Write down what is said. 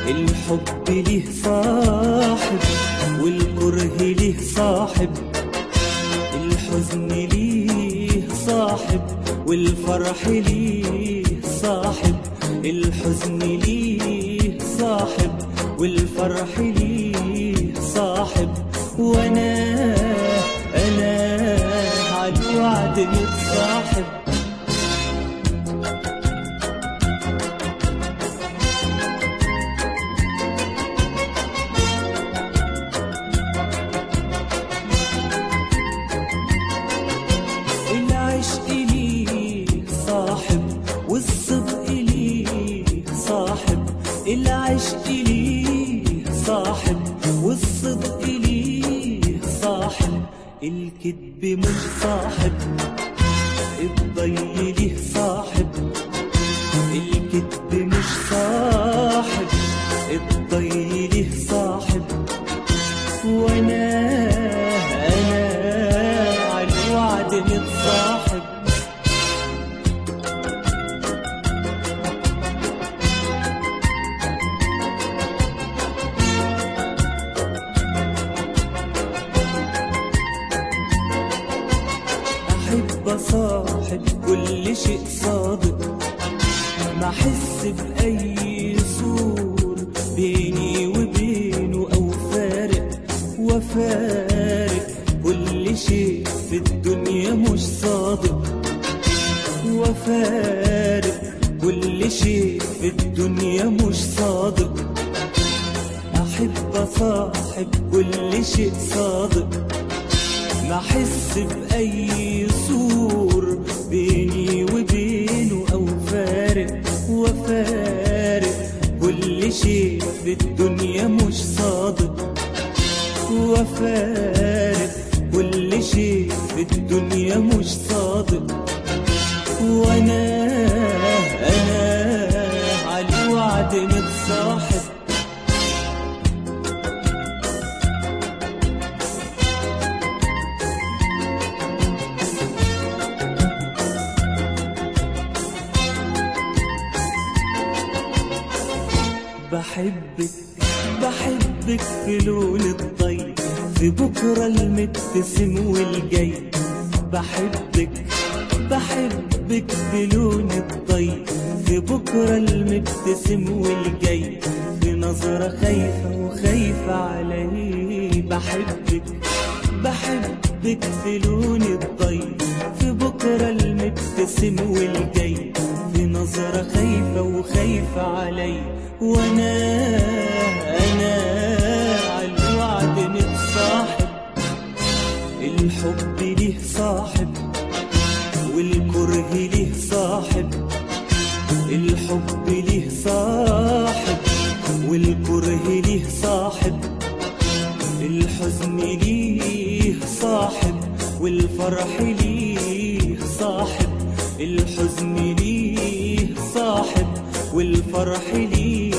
الحب ليه صاحب والكره ليه صاحب، الحزن ليه صاحب والفرح ليه صاحب، الحزن ليه صاحب والفرح ليه صاحب، وانا عالوعد متصاحب. العشق ليه صاحب والصدق ليه صاحب، العشق ليه صاحب والصدق ليه صاحب، الكذب مش صاحب، الضي ليه صاحب، الكذب مش صاحب، الضي ليه صاحب، وانا عالوعد متصاحب. أحب أصاحب كل شيء صادق، ما أحس بأي سور بيني وبينه أو فارق، وفارق كل شيء في الدنيا مش صادق، وفارق كل شيء في الدنيا مش صادق. أحب أصاحب كل شيء صادق، ما أحس بأي سور بيني وبينه أو فارق، وفارق كل شيء في الدنيا مش صادق، وفارق كل شيء في الدنيا مش صادق، وانا عالوعد متصاحب. بحبك في لون الضي، في بكرة المبتسم والجاي، بحبك في لون الضي، في بكرة المبتسم والجاي، في نظرة خايفة وخايفة علي، بحبك في لون الضي، في بكرة المبتسم والجاي، في نظرة خايفة وخايفة علي، وانا عالوعد متصاحب. الحب ليه صاحب والكره ليه صاحب، الحب ليه صاحب والكره ليه صاحب، الحزن ليه صاحب والفرح ليه صاحب، الحزن ليه صاحب والفرح ليه